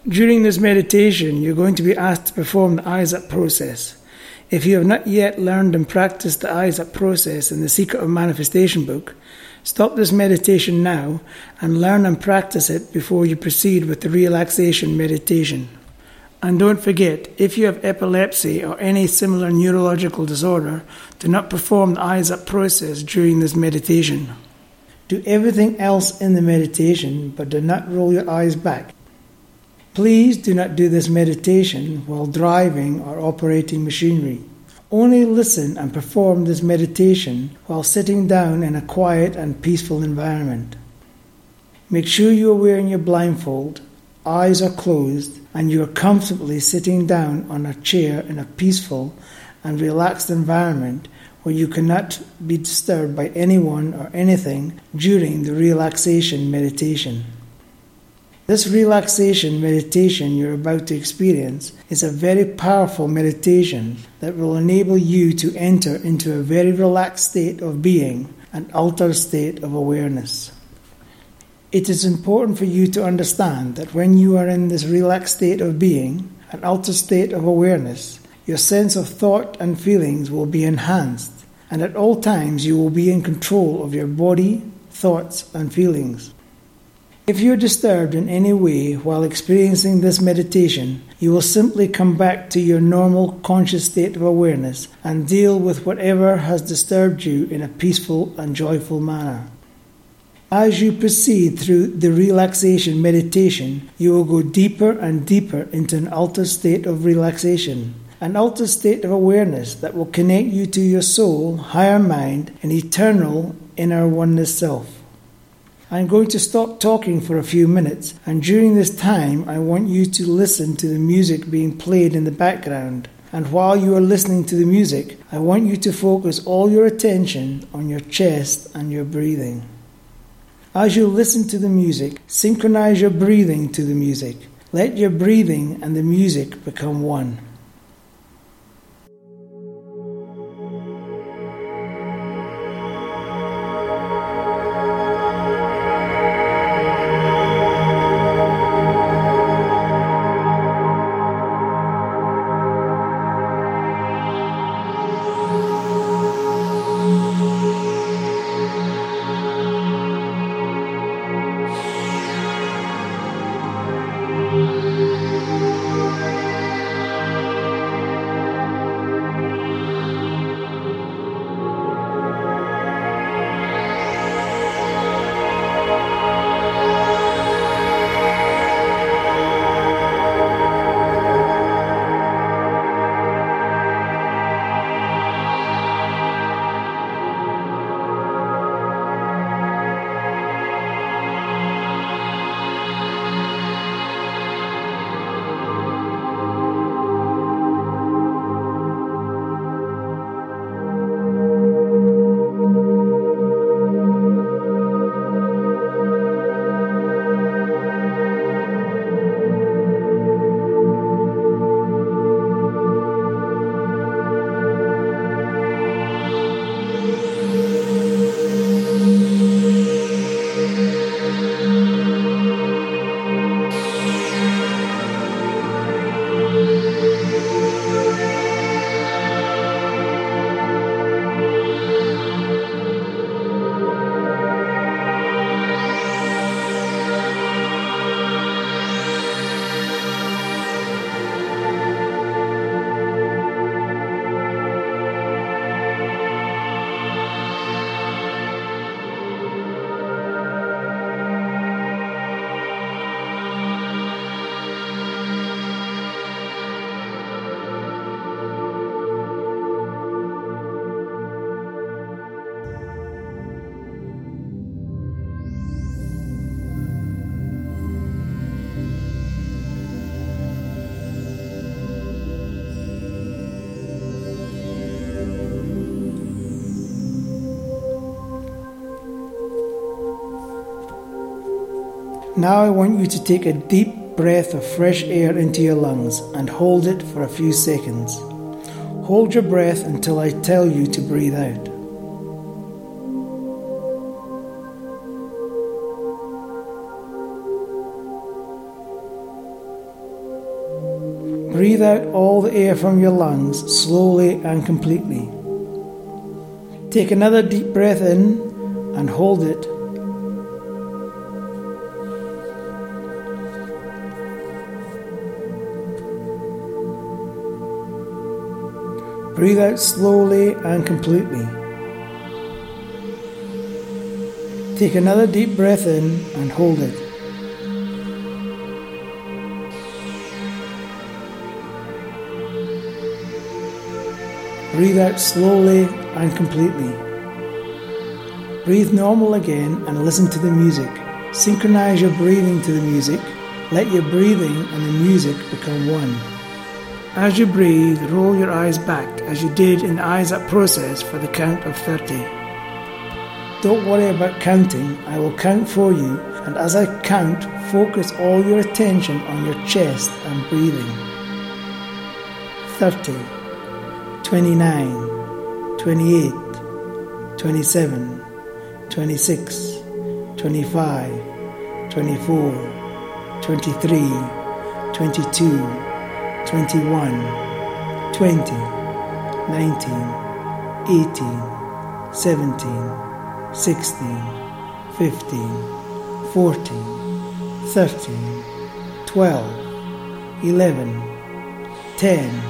During this meditation, you're going to be asked to perform the eyes up process. If you have not yet learned and practiced the eyes up process in the Secret of Manifestation book, stop this meditation now and learn and practice it before you proceed with the relaxation meditation. And don't forget, if you have epilepsy or any similar neurological disorder, do not perform the eyes up process during this meditation. Do everything else in the meditation, but do not roll your eyes back. Please do not do this meditation while driving or operating machinery. Only listen and perform this meditation while sitting down in a quiet and peaceful environment. Make sure you are wearing your blindfold, eyes are closed, and you are comfortably sitting down on a chair in a peaceful and relaxed environment where you cannot be disturbed by anyone or anything during the relaxation meditation. This relaxation meditation you're about to experience is a very powerful meditation that will enable you to enter into a very relaxed state of being, an altered state of awareness. It is important for you to understand that when you are in this relaxed state of being, an altered state of awareness, your sense of thought and feelings will be enhanced, and at all times you will be in control of your body, thoughts, and feelings. If you are disturbed in any way while experiencing this meditation, you will simply come back to your normal conscious state of awareness and deal with whatever has disturbed you in a peaceful and joyful manner. As you proceed through the relaxation meditation, you will go deeper and deeper into an altered state of relaxation, an altered state of awareness that will connect you to your soul, higher mind, and eternal inner oneness self. I'm going to stop talking for a few minutes, and during this time I want you to listen to the music being played in the background. And while you are listening to the music, I want you to focus all your attention on your chest and your breathing. As you listen to the music, synchronize your breathing to the music. Let your breathing and the music become one. Now I want you to take a deep breath of fresh air into your lungs and hold it for a few seconds. Hold your breath until I tell you to breathe out. Breathe out all the air from your lungs slowly and completely. Take another deep breath in and hold it. Breathe out slowly and completely. Take another deep breath in and hold it. Breathe out slowly and completely. Breathe normal again and listen to the music. Synchronize your breathing to the music. Let your breathing and the music become one. As you breathe, roll your eyes back as you did in the eyes up process for the count of 30. Don't worry about counting, I will count for you, and as I count, focus all your attention on your chest and breathing. 30, 29, 28, 27, 26, 25, 24, 23, 22, 21, 20, 19, 18, 17, 16, 15, 14, 13, 12, 11, 10,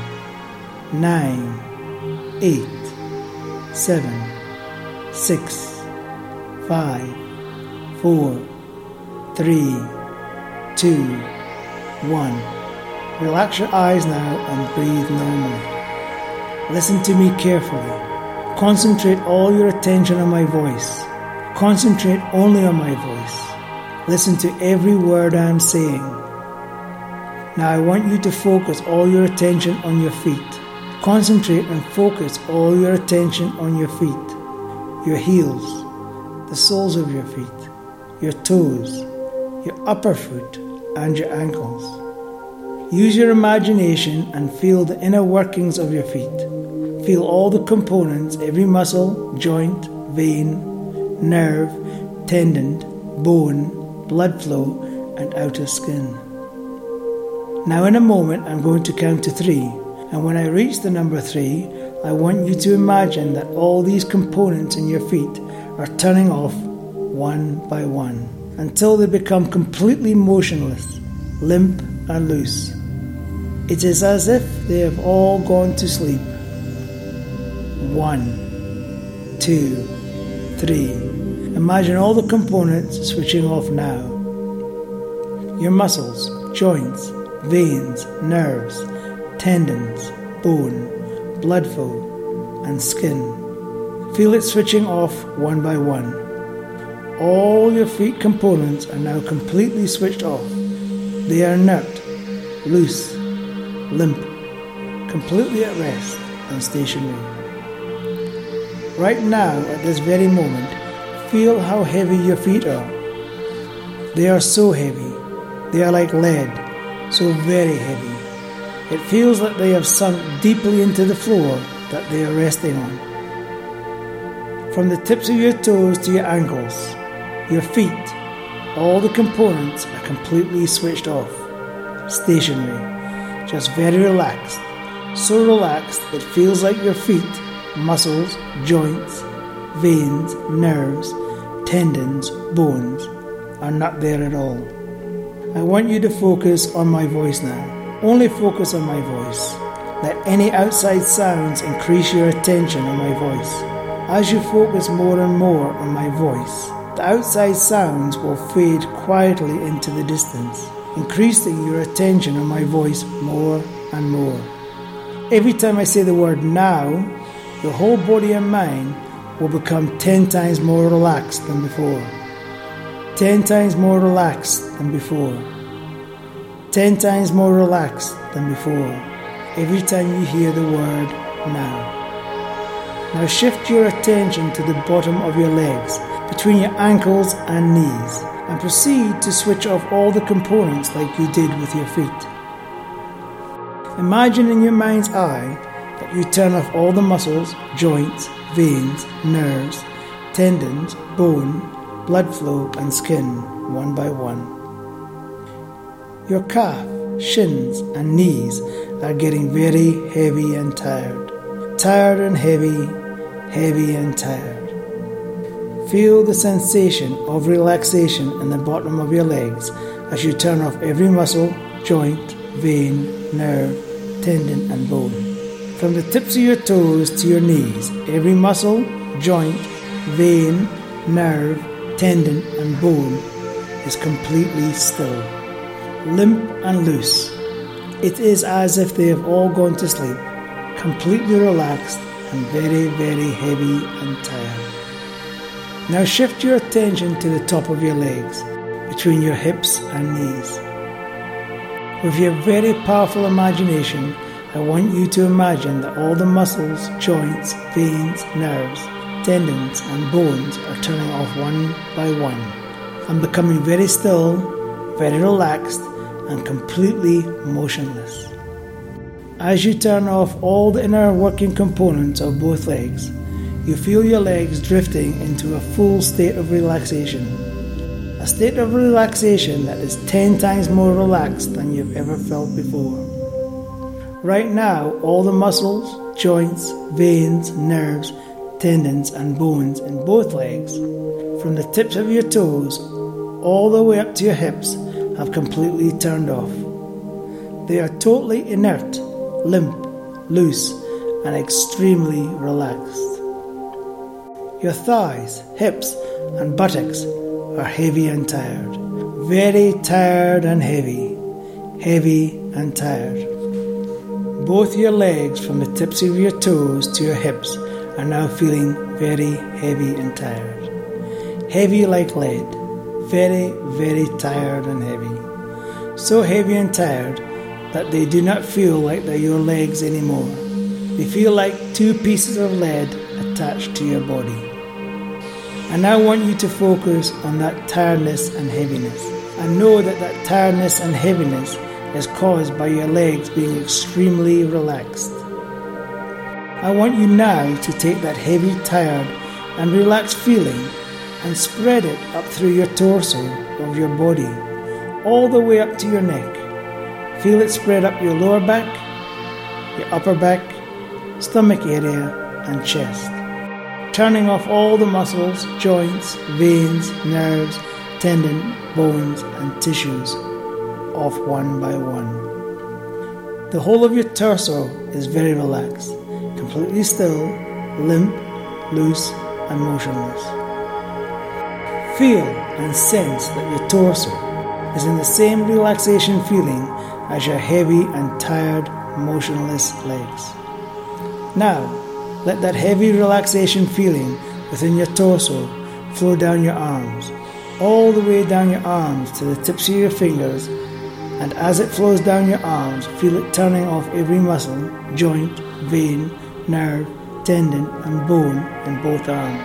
9, 8, 7, 6, 5, 4, 3, 2, 1. Relax your eyes now and breathe normally. Listen to me carefully. Concentrate all your attention on my voice. Concentrate only on my voice. Listen to every word I am saying. Now I want you to focus all your attention on your feet. Concentrate and focus all your attention on your feet, your heels, the soles of your feet, your toes, your upper foot and your ankles. Use your imagination and feel the inner workings of your feet. Feel all the components, every muscle, joint, vein, nerve, tendon, bone, blood flow, and outer skin. Now in a moment I'm going to count to 3, and when I reach the number 3, I want you to imagine that all these components in your feet are turning off one by one until they become completely motionless, limp and loose. It is as if they have all gone to sleep. 1, 2, 3. Imagine all the components switching off now. Your muscles, joints, veins, nerves, tendons, bone, blood flow, and skin. Feel it switching off one by one. All your feet components are now completely switched off. They are inert, loose, limp, completely at rest and stationary. Right now, at this very moment, feel how heavy your feet are. They are so heavy. They are like lead, so very heavy. It feels like they have sunk deeply into the floor that they are resting on. From the tips of your toes to your ankles, your feet, all the components are completely switched off, stationary. Just very relaxed, so relaxed it feels like your feet, muscles, joints, veins, nerves, tendons, bones are not there at all. I want you to focus on my voice now. Only focus on my voice. Let any outside sounds increase your attention on my voice. As you focus more and more on my voice, the outside sounds will fade quietly into the distance, increasing your attention on my voice more and more. Every time I say the word now, your whole body and mind will become 10 times more relaxed than before. 10 times more relaxed than before. 10 times more relaxed than before. Every time you hear the word now. Now shift your attention to the bottom of your legs, between your ankles and knees, and proceed to switch off all the components like you did with your feet. Imagine in your mind's eye that you turn off all the muscles, joints, veins, nerves, tendons, bone, blood flow and skin one by one. Your calf, shins and knees are getting very heavy and tired. Tired and heavy, heavy and tired. Feel the sensation of relaxation in the bottom of your legs as you turn off every muscle, joint, vein, nerve, tendon and bone. From the tips of your toes to your knees, every muscle, joint, vein, nerve, tendon and bone is completely still, limp and loose. It is as if they have all gone to sleep, completely relaxed and very, very heavy and tired. Now shift your attention to the top of your legs, between your hips and knees. With your very powerful imagination, I want you to imagine that all the muscles, joints, veins, nerves, tendons and bones are turning off one by one and becoming very still, very relaxed and completely motionless. As you turn off all the inner working components of both legs, you feel your legs drifting into a full state of relaxation. A state of relaxation that is 10 times more relaxed than you've ever felt before. Right now, all the muscles, joints, veins, nerves, tendons and bones in both legs, from the tips of your toes all the way up to your hips, have completely turned off. They are totally inert, limp, loose, and extremely relaxed. Your thighs, hips, and buttocks are heavy and tired. Very tired and heavy. Heavy and tired. Both your legs from the tips of your toes to your hips are now feeling very heavy and tired. Heavy like lead. Very, very tired and heavy. So heavy and tired that they do not feel like they're your legs anymore. They feel like 2 pieces of lead attached to your body. I now want you to focus on that tiredness and heaviness, and know that that tiredness and heaviness is caused by your legs being extremely relaxed. I want you now to take that heavy, tired and relaxed feeling and spread it up through your torso of your body, all the way up to your neck. Feel it spread up your lower back, your upper back, stomach area and chest. Turning off all the muscles, joints, veins, nerves, tendon, bones and tissues off one by one. The whole of your torso is very relaxed, completely still, limp, loose and motionless. Feel and sense that your torso is in the same relaxation feeling as your heavy and tired, motionless legs. Now, let that heavy relaxation feeling within your torso flow down your arms, all the way down your arms to the tips of your fingers, and as it flows down your arms, feel it turning off every muscle, joint, vein, nerve, tendon and bone in both arms.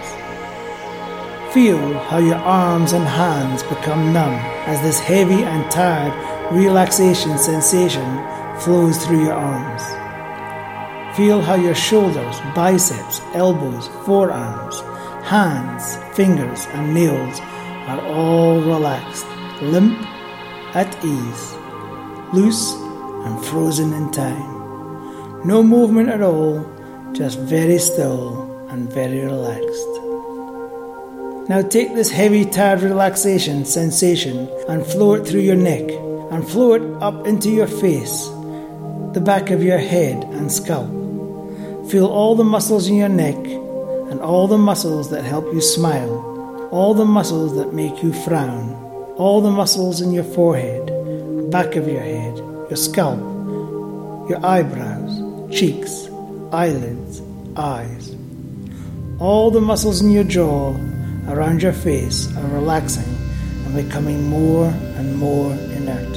Feel how your arms and hands become numb as this heavy and tired relaxation sensation flows through your arms. Feel how your shoulders, biceps, elbows, forearms, hands, fingers and nails are all relaxed, limp, at ease, loose and frozen in time. No movement at all, just very still and very relaxed. Now take this heavy, tired relaxation sensation and flow it through your neck and flow it up into your face, the back of your head and scalp. Feel all the muscles in your neck and all the muscles that help you smile, all the muscles that make you frown, all the muscles in your forehead, back of your head, your scalp, your eyebrows, cheeks, eyelids, eyes. All the muscles in your jaw around your face are relaxing and becoming more and more inert.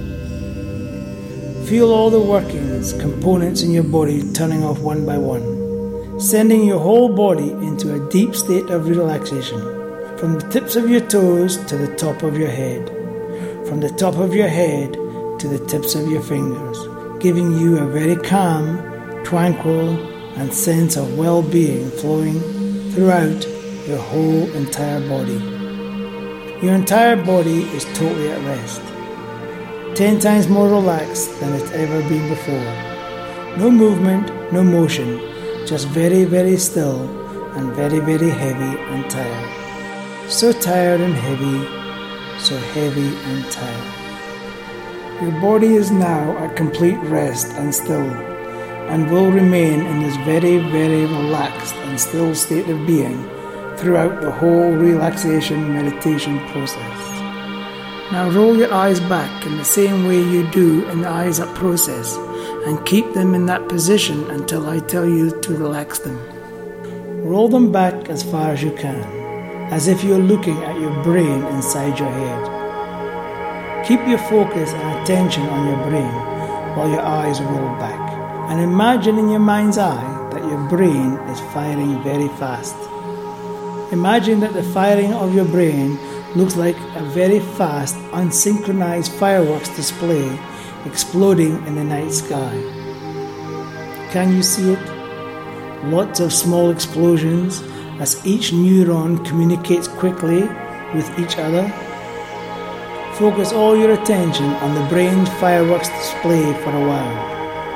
Feel all the workings, components in your body turning off one by one, sending your whole body into a deep state of relaxation, from the tips of your toes to the top of your head, from the top of your head to the tips of your fingers, giving you a very calm, tranquil, and sense of well-being flowing throughout your whole entire body. Your entire body is totally at rest. 10 times more relaxed than it's ever been before. No movement, no motion, just very, very still and very, very heavy and tired. So tired and heavy, so heavy and tired. Your body is now at complete rest and still, and will remain in this very, very relaxed and still state of being throughout the whole relaxation meditation process. Now roll your eyes back in the same way you do in the eyes up process, and keep them in that position until I tell you to relax them. Roll them back as far as you can, as if you're looking at your brain inside your head. Keep your focus and attention on your brain while your eyes roll back, and imagine in your mind's eye that your brain is firing very fast. Imagine that the firing of your brain looks like a very fast, unsynchronized fireworks display exploding in the night sky. Can you see it? Lots of small explosions as each neuron communicates quickly with each other. Focus all your attention on the brain's fireworks display for a while.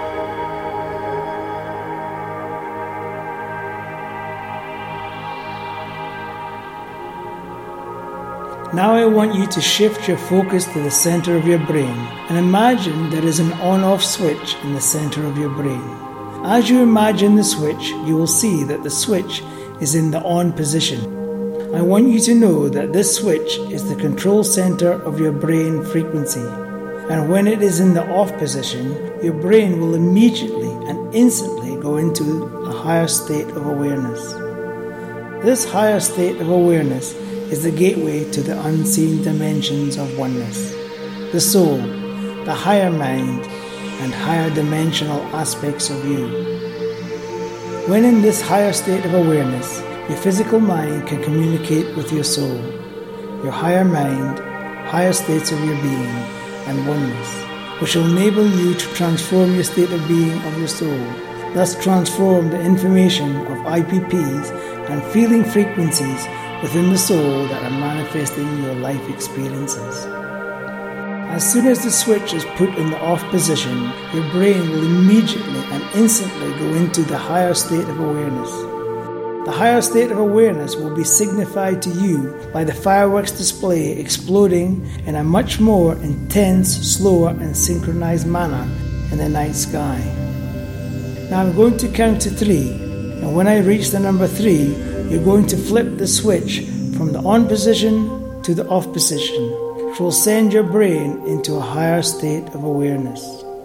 Now I want you to shift your focus to the center of your brain and imagine there is an on-off switch in the center of your brain. As you imagine the switch, you will see that the switch is in the on position. I want you to know that this switch is the control center of your brain frequency, and when it is in the off position, your brain will immediately and instantly go into a higher state of awareness. This higher state of awareness is the gateway to the unseen dimensions of oneness, the soul, the higher mind, and higher dimensional aspects of you. When in this higher state of awareness, your physical mind can communicate with your soul, your higher mind, higher states of your being, and oneness, which will enable you to transform your state of being of your soul, thus transform the information of IPPs and feeling frequencies within the soul that are manifesting your life experiences. As soon as the switch is put in the off position, your brain will immediately and instantly go into the higher state of awareness. The higher state of awareness will be signified to you by the fireworks display exploding in a much more intense, slower and synchronized manner in the night sky. Now I'm going to count to 3, and when I reach the number 3, you're going to flip the switch from the on position to the off position, which will send your brain into a higher state of awareness.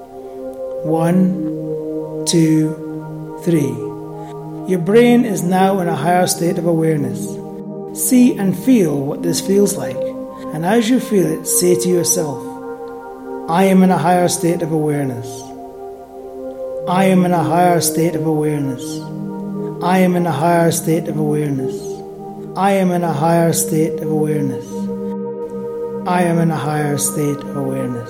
1, 2, 3. Your brain is now in a higher state of awareness. See and feel what this feels like, and as you feel it, say to yourself, I am in a higher state of awareness. I am in a higher state of awareness. I am in a higher state of awareness. I am in a higher state of awareness. I am in a higher state of awareness.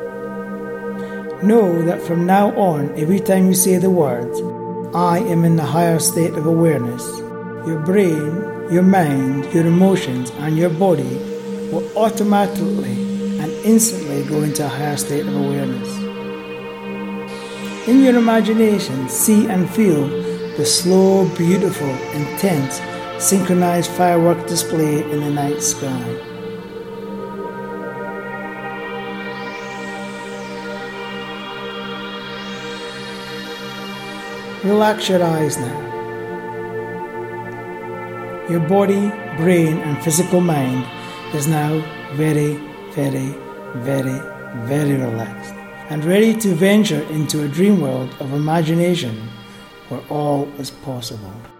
Know that from now on, every time you say the words, I am in a higher state of awareness, your brain, your mind, your emotions, and your body will automatically and instantly go into a higher state of awareness. In your imagination, see and feel the slow, beautiful, intense, synchronized firework display in the night sky. Relax your eyes now. Your body, brain, and physical mind is now very, very, very, very relaxed and ready to venture into a dream world of imagination where all is possible.